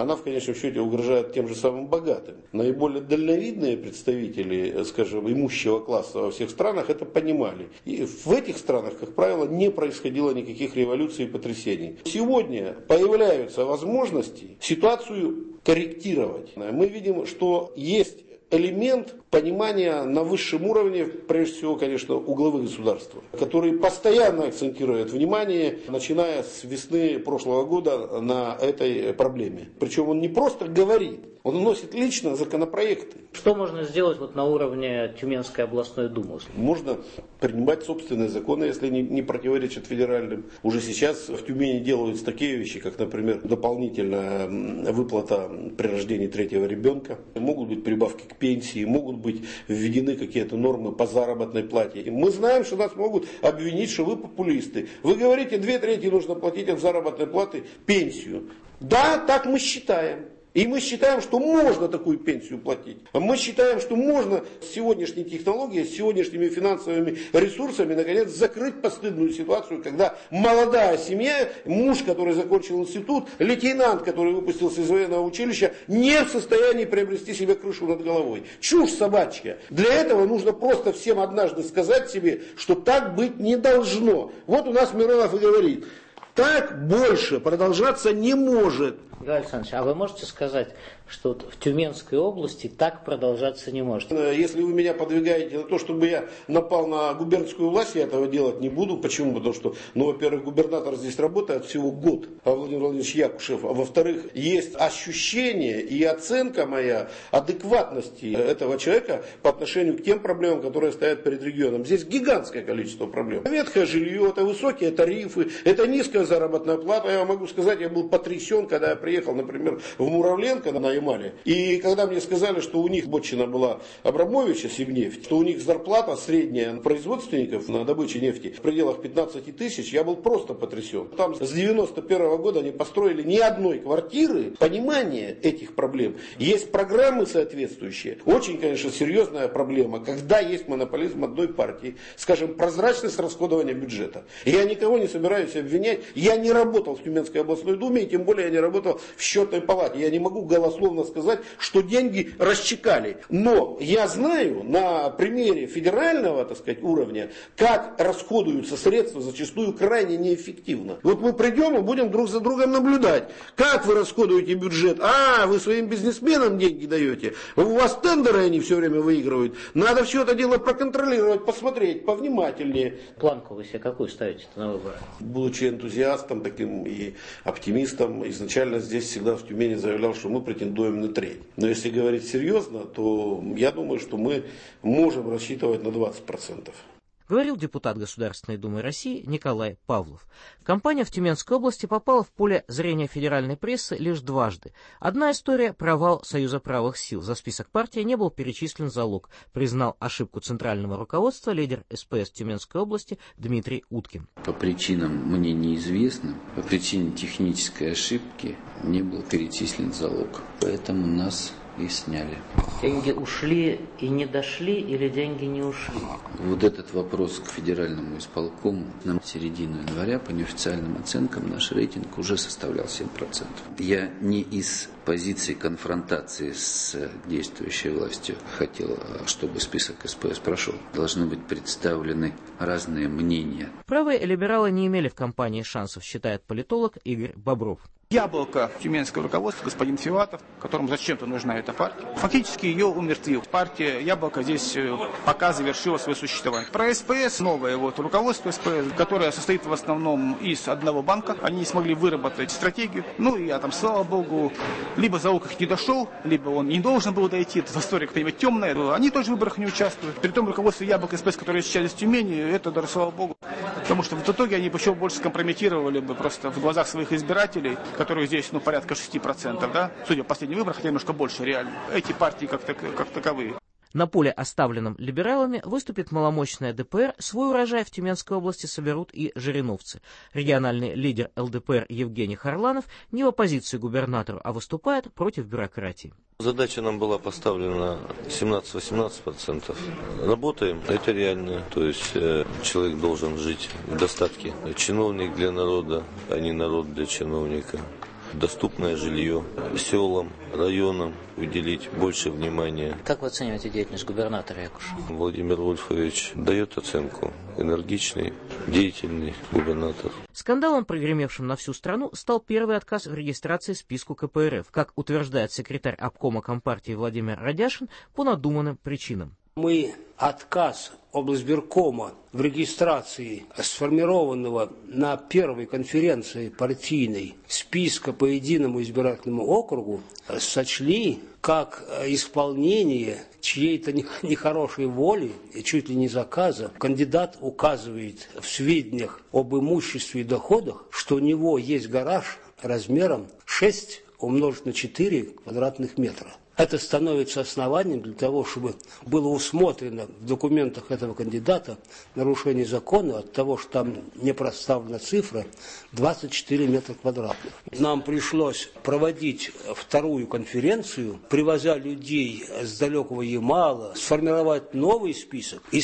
она в конечном счете угрожает тем же самым богатым. Наиболее дальновидные представители, скажем, имущего класса во всех странах это понимали. И в этих странах, как правило, не происходило никаких революций и потрясений. Сегодня появляются возможности ситуацию корректировать. Мы видим, что есть элемент понимания на высшем уровне, прежде всего, конечно, у главы государства, который постоянно акцентирует внимание, начиная с весны прошлого года, на этой проблеме. Причем он не просто говорит, он вносит лично законопроекты. Что можно сделать вот на уровне Тюменской областной думы? Можно принимать собственные законы, если не противоречат федеральным. Уже сейчас в Тюмени делаются такие вещи, как, например, дополнительная выплата при рождении третьего ребенка. Могут быть прибавки к пенсии, могут быть введены какие-то нормы по заработной плате. И мы знаем, что нас могут обвинить, что вы популисты. Вы говорите, 2/3 нужно платить от заработной платы пенсию. Да, так мы считаем. И мы считаем, что можно такую пенсию платить. А мы считаем, что можно с сегодняшней технологией, с сегодняшними финансовыми ресурсами, наконец, закрыть постыдную ситуацию, когда молодая семья, муж, который закончил институт, лейтенант, который выпустился из военного училища, не в состоянии приобрести себе крышу над головой. Чушь собачья. Для этого нужно просто всем однажды сказать себе, что так быть не должно. Вот у нас Миронов и говорит, так больше продолжаться не может. Игорь Александрович, а вы можете сказать, что в Тюменской области так продолжаться не может? Если вы меня подвигаете на то, чтобы я напал на губернскую власть, я этого делать не буду. Почему? Потому что, во-первых, губернатор здесь работает всего год, Владимир Владимирович Якушев. А во-вторых, есть ощущение и оценка моя адекватности этого человека по отношению к тем проблемам, которые стоят перед регионом. Здесь гигантское количество проблем. Ветхое жилье, это высокие тарифы, это низкая заработная плата. Я вам могу сказать, я был потрясен, когда я приехал, например, в Муравленко на Ямале. И когда мне сказали, что у них вотчина была Абрамовича, Сибнефть, что у них зарплата средняя производственников на добыче нефти в пределах 15 тысяч, я был просто потрясен. Там с 91 года не построили ни одной квартиры. Понимание этих проблем. Есть программы соответствующие. Очень, конечно, серьезная проблема, когда есть монополизм одной партии. Скажем, прозрачность расходования бюджета. Я никого не собираюсь обвинять. Я не работал в Тюменской областной думе, и тем более я не работал в счетной палате. Я не могу голословно сказать, что деньги расчекали. Но я знаю на примере федерального, так сказать, уровня, как расходуются средства зачастую крайне неэффективно. Вот мы придем и будем друг за другом наблюдать, как вы расходуете бюджет. Вы своим бизнесменам деньги даете. У вас тендеры они все время выигрывают. Надо все это дело проконтролировать, посмотреть повнимательнее. Планку вы себе какую ставите на выборы? Будучи энтузиастом таким и оптимистом, изначально здесь всегда в Тюмени заявлял, что мы претендуем на треть. Но если говорить серьезно, то я думаю, что мы можем рассчитывать на 20%. Говорил депутат Государственной Думы России Николай Павлов. Кампания в Тюменской области попала в поле зрения федеральной прессы лишь дважды. Одна история – провал Союза правых сил. За список партии не был перечислен залог. Признал ошибку центрального руководства лидер СПС Тюменской области Дмитрий Уткин. По причинам мне неизвестным, по причине технической ошибки не был перечислен залог. Поэтому нас и сняли. Деньги ушли и не дошли, или деньги не ушли? Вот этот вопрос к федеральному исполкому. На середину января, по неофициальным оценкам, наш рейтинг уже составлял 7%. Я не из позиции конфронтации с действующей властью хотел, чтобы список СПС прошел. Должны быть представлены разные мнения. Правые либералы не имели в кампании шансов, считает политолог Игорь Бобров. Яблоко тюменского руководства, господин Филатов, которому зачем-то нужна эта партия, фактически ее умертвил. Партия Яблоко здесь пока завершила свое существование. Про СПС, новое руководство СПС, которое состоит в основном из одного банка, они не смогли выработать стратегию. Слава богу, либо залог их не дошел, либо он не должен был дойти. Это история какая-нибудь темная. Они тоже в выборах не участвуют. При том руководство Яблоко СПС, которое сейчас в Тюмени, это даже слава богу. Потому что в итоге они еще больше скомпрометировали бы просто в глазах своих избирателей, которых здесь порядка 6%, да? Судя по последним выборам, хотя немножко больше реально. Эти партии как таковые. На поле, оставленном либералами, выступит маломощная ДПР, свой урожай в Тюменской области соберут и жириновцы. Региональный лидер ЛДПР Евгений Харланов не в оппозиции губернатору, а выступает против бюрократии. Задача нам была поставлена 17-18%. Работаем, это реально. То есть человек должен жить в достатке. Чиновник для народа, а не народ для чиновника. доступное жилье, селам, районам уделить больше внимания. Как вы оцениваете деятельность губернатора Якушева? Владимир Вольфович дает оценку. Энергичный, деятельный губернатор. Скандалом, прогремевшим на всю страну, стал первый отказ в регистрации списку КПРФ, как утверждает секретарь обкома Компартии Владимир Радяшин, по надуманным причинам. Мы отказ облсбиркома в регистрации сформированного на первой конференции партийной списка по единому избирательному округу сочли как исполнение чьей-то нехорошей воли и чуть ли не заказа. Кандидат указывает в сведениях об имуществе и доходах, что у него есть гараж размером 6 умножить на 4 квадратных метра. Это становится основанием для того, чтобы было усмотрено в документах этого кандидата нарушение закона от того, что там не проставлена цифра 24 метра квадратных. Нам пришлось проводить вторую конференцию, привозя людей с далекого Ямала, сформировать новый список. Из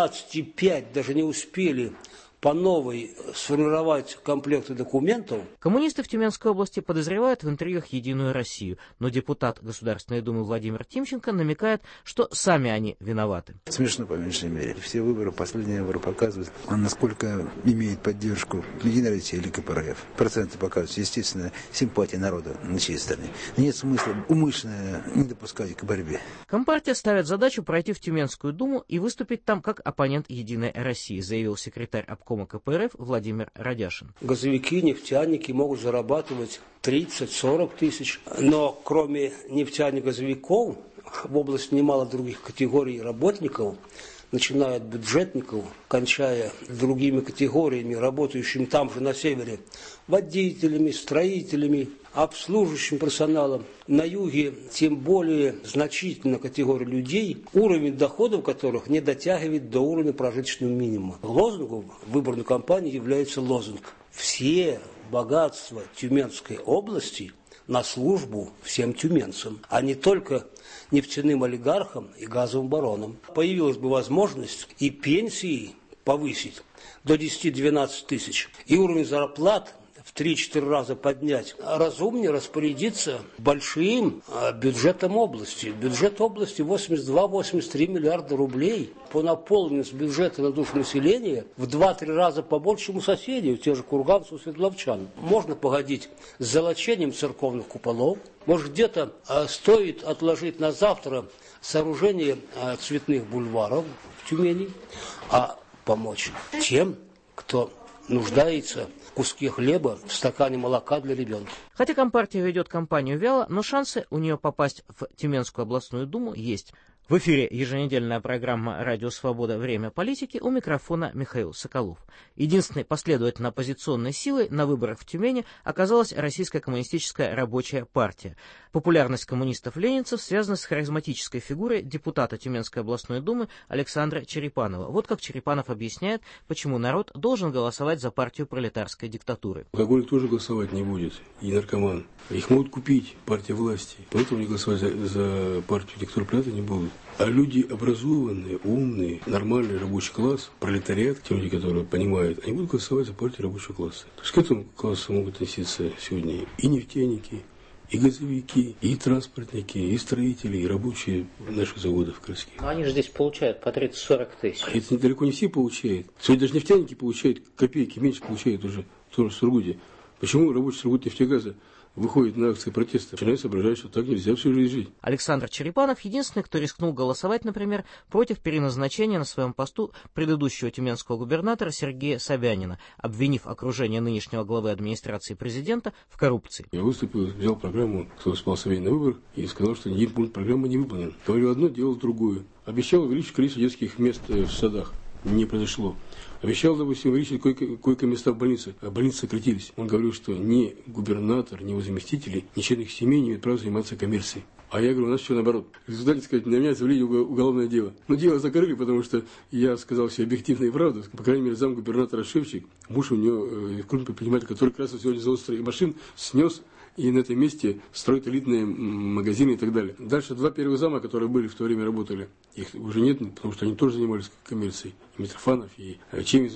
15 5 даже не успели по новой сформировать комплекты документов. Коммунисты в Тюменской области подозревают в интригах «Единую Россию», но депутат Государственной Думы Владимир Тимченко намекает, что сами они виноваты. Смешно, по меньшей мере. Все выборы, последние выборы показывают, насколько имеет поддержку «Единая Россия» или КПРФ. Проценты показывают, естественно, симпатия народа на чьей стороне. Нет смысла умышленно не допускать к борьбе. Компартия ставит задачу пройти в Тюменскую Думу и выступить там как оппонент «Единой России», заявил секретарь обкома КПРФ Владимир Радяшин. Газовики, нефтяники могут зарабатывать 30-40 тысяч, но кроме нефтяник-газовиков в области немало других категорий работников, начиная от бюджетников, кончая другими категориями, работающими там же на севере, водителями, строителями, обслуживающим персоналом. На юге тем более значительная категория людей, уровень доходов которых не дотягивает до уровня прожиточного минимума. Лозунгом выборной кампании является лозунг «Все богатства Тюменской области на службу всем тюменцам, а не только нефтяным олигархам и газовым баронам». Появилась бы возможность и пенсии повысить до 10-12 тысяч, и уровень зарплат в 3-4 раза поднять. Разумнее распорядиться большим бюджетом области. Бюджет области 82-83 миллиарда рублей. По наполненности бюджета на душу населения в 2-3 раза побольше, чем у соседей, у тех же курганцев и свердловчан. Можно погодить с золочением церковных куполов. Может, где-то стоит отложить на завтра сооружение цветных бульваров в Тюмени, а помочь тем, кто нуждается в куске хлеба, в стакане молока для ребенка. Хотя Компартия ведет кампанию вяло, но шансы у нее попасть в Тюменскую областную думу есть. В эфире еженедельная программа «Радио Свобода. Время политики», у микрофона Михаил Соколов. Единственной последовательно оппозиционной силой на выборах в Тюмени оказалась Российская коммунистическая рабочая партия. Популярность коммунистов-ленинцев связана с харизматической фигурой депутата Тюменской областной думы Александра Черепанова. Вот как Черепанов объясняет, почему народ должен голосовать за партию пролетарской диктатуры. Алкоголик тоже голосовать не будет, и наркоман. Их могут купить, партия власти. Поэтому они голосовать за партию диктатуры пролетариата не будут. А люди образованные, умные, нормальный рабочий класс, пролетариат, те люди, которые понимают, они будут голосовать за партию рабочего класса. То есть к этому классу могут относиться сегодня и нефтяники, и газовики, и транспортники, и строители, и рабочие наших заводов красских. Но они же здесь получают по 30-40 тысяч. А это недалеко не все получают. Сегодня даже нефтяники получают копейки, меньше получают уже в Сургуте. Почему рабочий Сургутнефтегаза выходит на акции протеста, начинает соображать, что так нельзя всю жизнь жить. Александр Черепанов единственный, кто рискнул голосовать, например, против переназначения на своем посту предыдущего тюменского губернатора Сергея Собянина, обвинив окружение нынешнего главы администрации президента в коррупции. Я выступил, взял программу, кто выступал Собянин на выборах, и сказал, что ни один пункт программы не выполнен. Говорил одно, делал другое. Обещал увеличить количество детских мест в садах. Не произошло. Обещал, допустим, увеличить койко-места в больнице, а больницы сократились. Он говорил, что ни губернатор, ни его заместители, ни членных семей не имеют права заниматься коммерцией. А я говорю, у нас все наоборот. В результате, сказать, на меня завели уголовное дело. Но дело закрыли, потому что я сказал все объективно и правду. По крайней мере, замгубернатора Шевчик, муж у него, крупный предприниматель, который как раз сегодня завод машин, снес и на этом месте строят элитные магазины и так далее. Дальше два первых зама, которые были в то время работали, их уже нет, потому что они тоже занимались коммерцией. И Митрофанов, и Чемизов.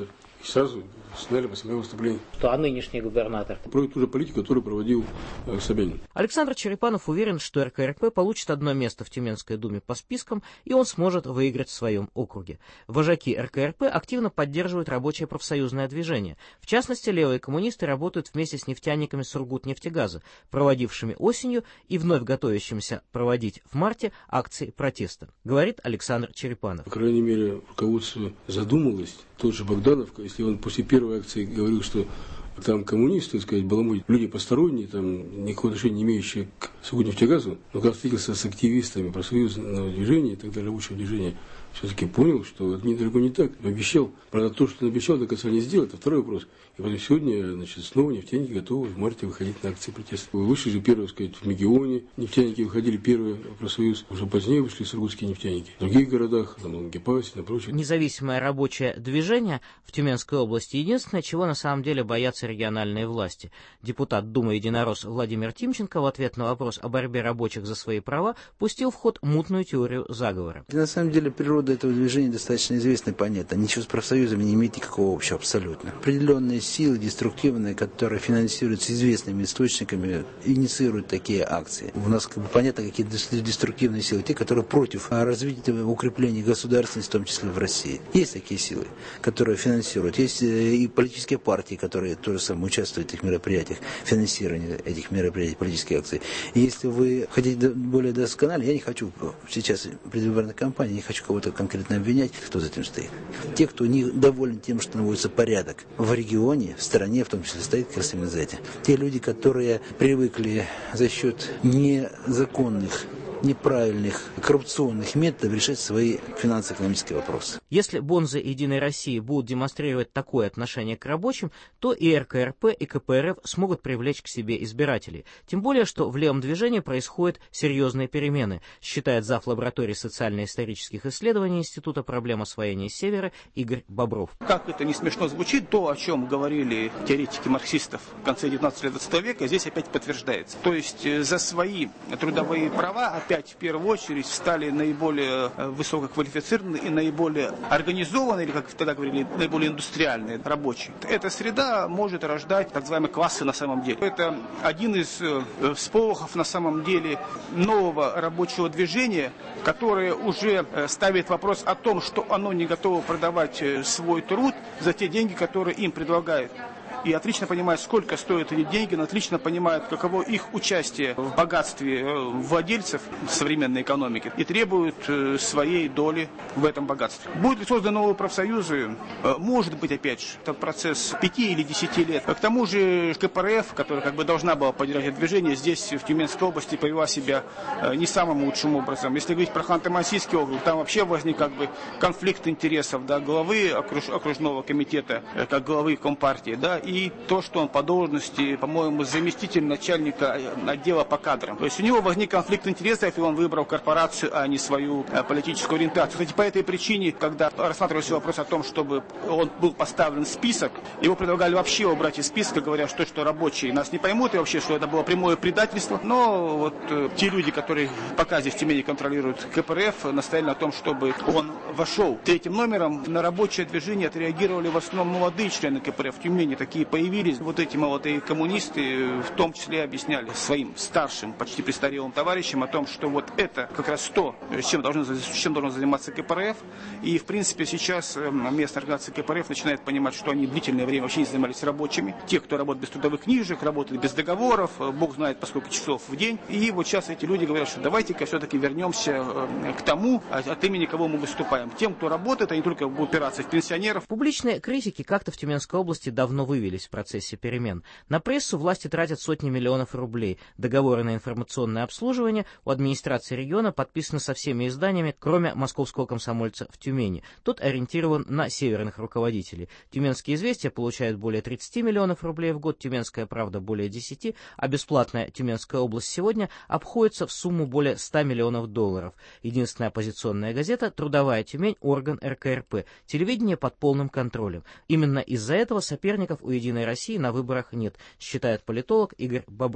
И сразу сняли после моего выступления. А нынешний губернатор? Проводит ту же политику, которую проводил Собянин. Александр Черепанов уверен, что РКРП получит одно место в Тюменской думе по спискам, и он сможет выиграть в своем округе. Вожаки РКРП активно поддерживают рабочее профсоюзное движение. В частности, левые коммунисты работают вместе с нефтяниками Сургутнефтегаза, проводившими осенью и вновь готовящимися проводить в марте акции протеста, говорит Александр Черепанов. По крайней мере, руководство задумалось. Тот же Богданов, если он после первой акции говорил, что там коммунисты, так сказать, баламутят, люди посторонние, там никакого отношения не имеющие к Сургутнефтегазу, но когда встретился с активистами профсоюзного движения и так далее, рабочего движения, все-таки понял, что это далеко не так. Обещал, правда, то, что он обещал, до конца не сделал, это второй вопрос. И потом сегодня, значит, снова нефтяники готовы в марте выходить на акции протеста. Вышли же первые, так сказать, в Мегионе, нефтяники выходили первые в профсоюз, уже позднее вышли сургутские нефтяники. В других городах, там, Лангепасе, на прочее. Независимое рабочее движение в Тюменской области единственное, чего на самом деле боятся региональные власти. Депутат Думы единорос Владимир Тимченко в ответ на вопрос о борьбе рабочих за свои права пустил в ход мутную теорию заговора. На самом деле природа этого движения достаточно известна и понятна. Ничего с профсоюзами не имеет никакого общего абсолютно. Определенные силы деструктивные, которые финансируются известными источниками, инициируют такие акции. У нас понятно, какие деструктивные силы. Те, которые против развития, укрепления государственности, в том числе в России. Есть такие силы, которые финансируют. Есть и политические партии, которые тоже самое участвуют в этих мероприятиях, финансировании этих мероприятий, политических акций. И если вы хотите более досконально, я не хочу сейчас в предвыборной кампании, не хочу кого-то конкретно обвинять, кто за этим стоит. Те, кто недоволен тем, что наводится порядок в регионе, в стране, в том числе, стоит как раз именно за этим. Те люди, которые привыкли за счет незаконных, неправильных, коррупционных методов решать свои финансово-экономические вопросы. Если бонзы Единой России будут демонстрировать такое отношение к рабочим, то и РКРП, и КПРФ смогут привлечь к себе избирателей. Тем более, что в левом движении происходят серьезные перемены, считает зав. Лаборатории социально-исторических исследований Института проблем освоения Севера Игорь Бобров. Как это не смешно звучит, то, о чем говорили теоретики марксистов в конце 19-20 века, здесь опять подтверждается. То есть за свои трудовые права опять в первую очередь стали наиболее высококвалифицированные и наиболее организованные, или, как тогда говорили, наиболее индустриальные рабочие. Эта среда может рождать так называемые классы на самом деле. Это один из всполохов на самом деле нового рабочего движения, которое уже ставит вопрос о том, что оно не готово продавать свой труд за те деньги, которые им предлагают. И отлично понимает, сколько стоят эти деньги, но отлично понимает, каково их участие в богатстве владельцев современной экономики и требует своей доли в этом богатстве. Будут ли созданы новые профсоюзы? Может быть, опять же, это процесс 5 или 10 лет. К тому же КПРФ, которая как бы должна была поддержать это движение, здесь в Тюменской области повела себя не самым лучшим образом. Если говорить про Ханты-Мансийский округ, там вообще возник как бы конфликт интересов, да, главы окружного комитета, как главы Компартии, да, и то, что он по должности, по-моему, заместитель начальника отдела по кадрам. То есть у него возник конфликт интересов, и он выбрал корпорацию, а не свою политическую ориентацию. Кстати, по этой причине, когда рассматривался вопрос о том, чтобы он был поставлен в список, его предлагали вообще убрать из списка, говоря, что рабочие нас не поймут, и вообще, что это было прямое предательство. Но вот те люди, которые пока здесь в Тюмени контролируют КПРФ, настояли на том, чтобы он вошел. Третьим номером на рабочее движение отреагировали в основном молодые члены КПРФ в Тюмени, такие появились. Вот эти молодые коммунисты в том числе объясняли своим старшим, почти престарелым товарищам о том, что вот это как раз то, чем должен заниматься КПРФ. И в принципе сейчас местная организация КПРФ начинает понимать, что они длительное время вообще не занимались рабочими. Те, кто работает без трудовых книжек, работают без договоров, бог знает по сколько часов в день. И вот сейчас эти люди говорят, что давайте-ка все-таки вернемся к тому, от имени кого мы выступаем. Тем, кто работает, а не только будут упираться в пенсионеров. Публичные критики как-то в Тюменской области давно вывелись в процессе перемен. На прессу власти тратят сотни миллионов рублей. Договоры на информационное обслуживание у администрации региона подписаны со всеми изданиями, кроме Московского комсомольца в Тюмени. Тот ориентирован на северных руководителей. Тюменские известия получают более 30 миллионов рублей в год, Тюменская правда более 10, а бесплатная Тюменская область сегодня обходится в сумму более 100 миллионов долларов. Единственная оппозиционная газета «Трудовая Тюмень» — орган РКРП. Телевидение под полным контролем. Именно из-за этого соперников у «Единой России» на выборах нет, считает политолог Игорь Бобров.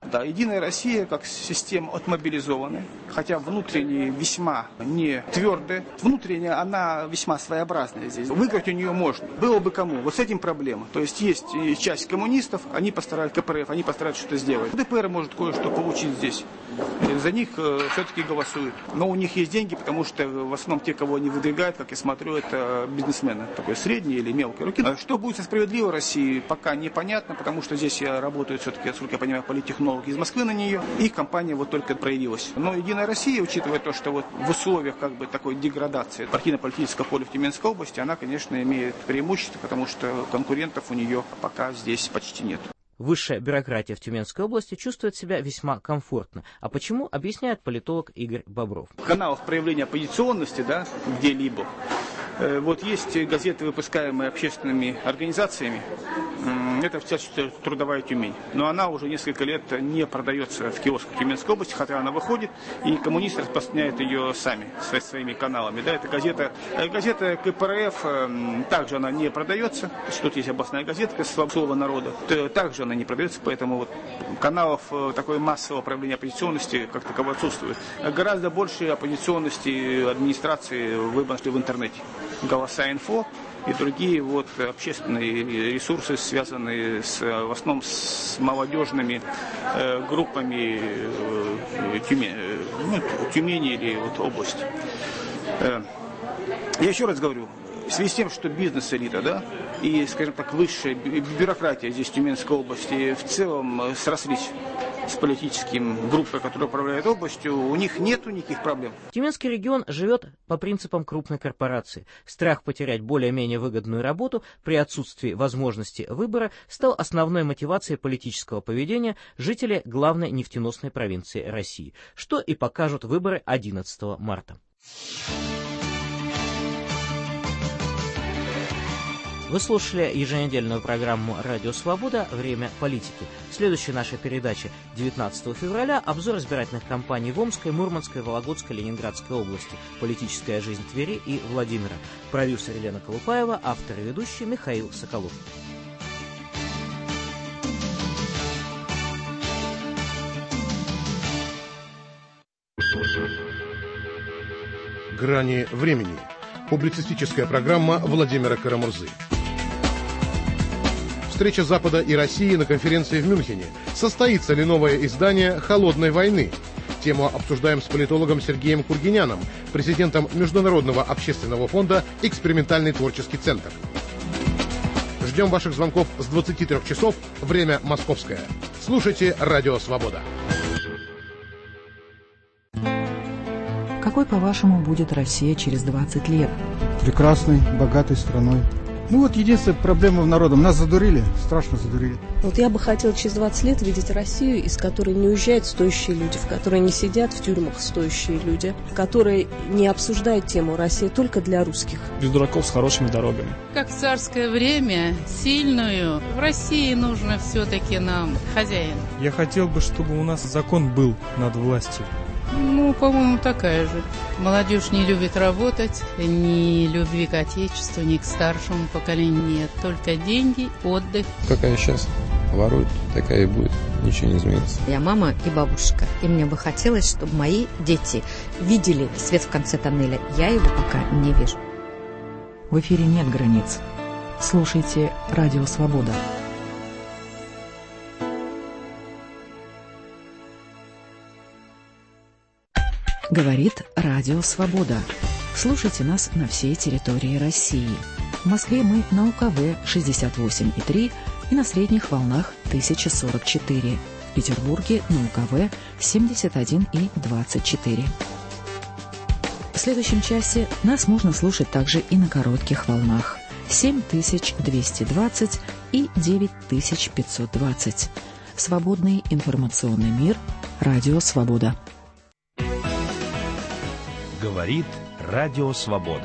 Да, Единая Россия как система отмобилизованная, хотя внутренне весьма не твердая. Внутренне она весьма своеобразная здесь. Выиграть у нее можно. Было бы кому. Вот с этим проблема. То есть есть часть коммунистов, они постараются, КПРФ, они постараются что-то сделать. ДПР может кое-что получить здесь. За них все-таки голосуют. Но у них есть деньги, потому что в основном те, кого они выдвигают, как я смотрю, это бизнесмены. Такой средней или мелкой руки. Что будет со справедливой Россией, пока непонятно, потому что здесь я работаю все-таки, насколько я понимаю, политтехнолог из Москвы на нее. Их компания вот только проявилась. Но Единая Россия, учитывая то, что вот в условиях как бы такой деградации партийно-политического поля в Тюменской области, она, конечно, имеет преимущество, потому что конкурентов у нее пока здесь почти нет. Высшая бюрократия в Тюменской области чувствует себя весьма комфортно. А почему, объясняет политолог Игорь Бобров. Каналов проявления оппозиционности, да, где-либо. Вот есть газеты, выпускаемые общественными организациями. Это в частности «Трудовая Тюмень». Но она уже несколько лет не продается в киосках Тюменской области, хотя она выходит, и коммунисты распространяют ее сами, своими каналами. Да, это газета КПРФ, также она не продается. Тут есть областная газета «Слово народа». Также она не продается, поэтому вот каналов такой массового проявления оппозиционности как таковой отсутствует. Гораздо больше оппозиционности администрации вы нашли в интернете. Голоса.инфо и другие вот общественные ресурсы, связанные в основном с молодежными группами Тюмени или вот области. Я еще раз говорю, в связи с тем, что бизнес-элита, да, и, скажем так, высшая бюрократия здесь в Тюменской области в целом срослись с политическим группой, которая управляет областью, у них нету никаких проблем. Тюменский регион живет по принципам крупной корпорации. Страх потерять более-менее выгодную работу при отсутствии возможности выбора стал основной мотивацией политического поведения жителей главной нефтеносной провинции России, что и покажут выборы 11 марта. Вы слушали еженедельную программу «Радио Свобода. Время политики». В следующей нашей передаче 19 февраля обзор избирательных кампаний в Омской, Мурманской, Вологодской, Ленинградской области, политическая жизнь Твери и Владимира. Продюсер Елена Колупаева, автор и ведущий Михаил Соколов. «Грани времени». Публицистическая программа Владимира Карамурзы. Встреча Запада и России на конференции в Мюнхене. Состоится ли новое издание «Холодной войны»? Тему обсуждаем с политологом Сергеем Кургиняном, президентом Международного общественного фонда «Экспериментальный творческий центр». Ждем ваших звонков с 23 часов, время московское. Слушайте «Радио Свобода». Какой, по-вашему, будет Россия через 20 лет? Прекрасной, богатой страной. Ну вот единственная проблема в народе. Нас задурили, страшно задурили. Вот я бы хотела через 20 лет видеть Россию, из которой не уезжают стоящие люди, в которой не сидят в тюрьмах стоящие люди, которые не обсуждают тему «Россия только для русских». Без дураков с хорошими дорогами. Как в царское время, сильную. В России нужно все-таки нам хозяин. Я хотел бы, чтобы у нас закон был над властью. Ну, по-моему, такая же. Молодежь не любит работать, ни любви к отечеству, ни к старшему поколению нет. Только деньги, отдых. Какая сейчас ворует, такая и будет. Ничего не изменится. Я мама и бабушка. И мне бы хотелось, чтобы мои дети видели свет в конце тоннеля. Я его пока не вижу. В эфире нет границ. Слушайте «Радио Свобода». Говорит Радио Свобода. Слушайте нас на всей территории России. В Москве мы на УКВ 68,3 и на средних волнах 1044. В Петербурге на УКВ 71,24. В следующем часе нас можно слушать также и на коротких волнах 7220 и 9520. Свободный информационный мир. Радио Свобода. Говорит Радио Свобода.